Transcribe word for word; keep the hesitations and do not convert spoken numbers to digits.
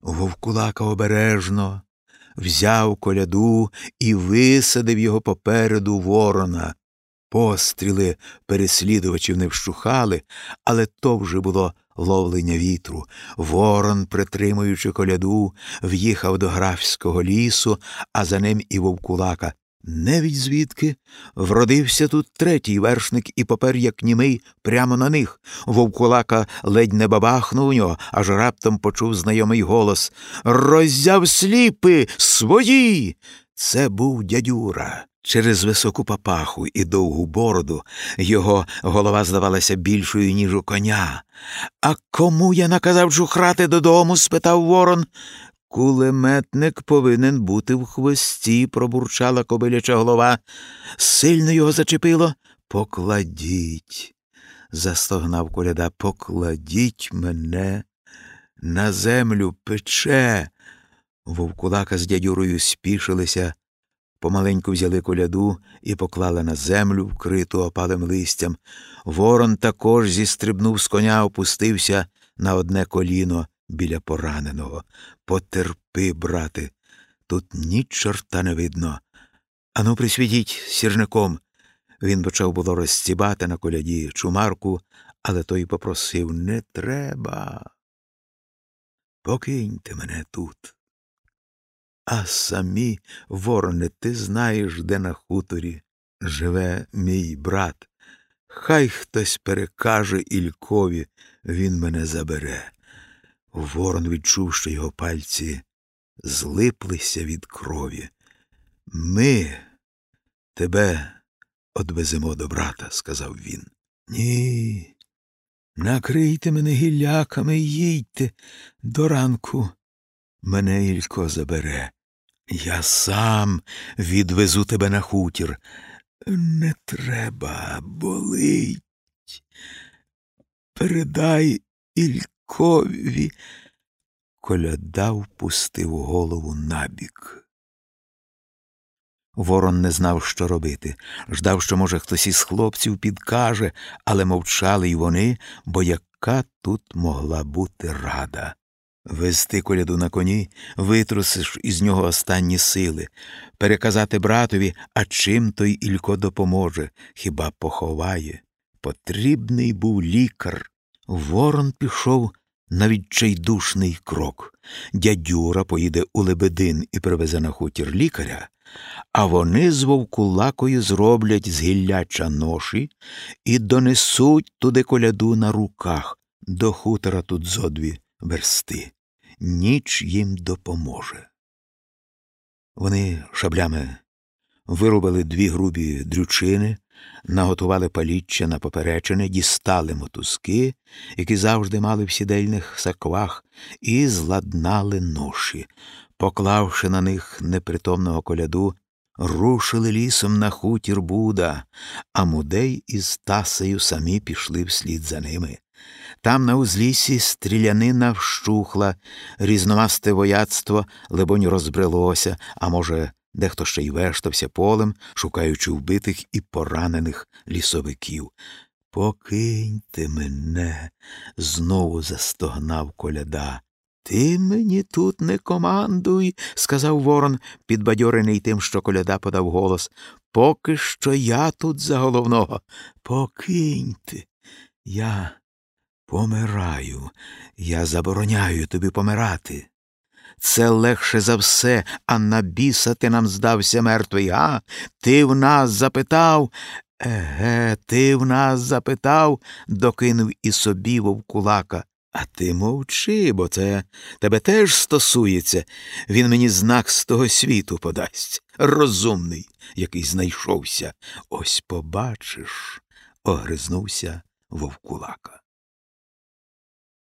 Вовкулака обережно взяв коляду і висадив його попереду ворона. Постріли переслідувачів не вщухали, але то вже було ловлення вітру. Ворон, притримуючи коляду, в'їхав до графського лісу, а за ним і Вовкулака. Невідь звідки вродився тут третій вершник і попер, як німий, прямо на них. Вовкулака ледь не бабахнув у нього, аж раптом почув знайомий голос: «Роззяв сліпи! Свої!» Це був дядюра. Через високу папаху і довгу бороду його голова здавалася більшою, ніж у коня. «А кому я наказав чухрати додому?» – спитав ворон. «Кулеметник повинен бути в хвості», – пробурчала кобиляча голова. «Сильно його зачепило?» «Покладіть», – застогнав коляда, – «покладіть мене на землю, пече». Вовкулака з дядюрою спішилися, помаленьку взяли коляду і поклали на землю, вкриту опалим листям. Ворон також зістрибнув з коня, опустився на одне коліно біля пораненого. «Потерпи, брате, тут ні чорта не видно. Ану, присвітіть сірником». Він почав було розстібати на коляді чумарку, але той попросив: «Не треба. Покиньте мене тут. А самі, вороне, ти знаєш, де на хуторі живе мій брат. Хай хтось перекаже Ількові, він мене забере». Ворон відчув, що його пальці злиплися від крові. «Ми тебе одвеземо до брата», – сказав він. «Ні, накрийте мене гілляками і їдьте до ранку. Мене Ілько забере. Я сам відвезу тебе на хутір». «Не треба, болить. Передай Ількові». Коляда впустив голову набік. Ворон не знав, що робити. Ждав, що, може, хтось із хлопців підкаже, але мовчали й вони, бо яка тут могла бути рада? Вести коляду на коні, витрусиш із нього останні сили. Переказати братові, а чим той Ілько допоможе? Хіба поховає? Потрібний був лікар. Ворон пішов на відчайдушний крок. Дядюра поїде у Лебедин і привезе на хутір лікаря, а вони з Вовкулакою зроблять з гілляча ноші і донесуть туди коляду на руках. До хутора тут зо дві версти. Ніч їм допоможе. Вони шаблями вирубали дві грубі дрючини, наготували паліччя на поперечини, дістали мотузки, які завжди мали в сідельних саквах, і зладнали ноші. Поклавши на них непритомного коляду, рушили лісом на хутір Буда, а Мудей із Тасею самі пішли вслід за ними. Там на узліссі стрілянина вщухла, різномасте вояцтво, либонь, розбрелося, а може, дехто ще й вештався полем, шукаючи вбитих і поранених лісовиків. «Покиньте мене», – знову застогнав коляда. «Ти мені тут не командуй», – сказав ворон, підбадьорений тим, що коляда подав голос. «Поки що я тут за головного. Покиньте. Я помираю. Я забороняю тобі помирати. Це легше за все, а на біса ти нам здався мертвий, а? Ти в нас запитав?» «Еге, ти в нас запитав», – докинув і собі Вовкулака. «А ти мовчи, бо це тебе теж стосується. Він мені знак з того світу подасть. Розумний, який знайшовся. Ось побачиш», – огризнувся Вовкулака.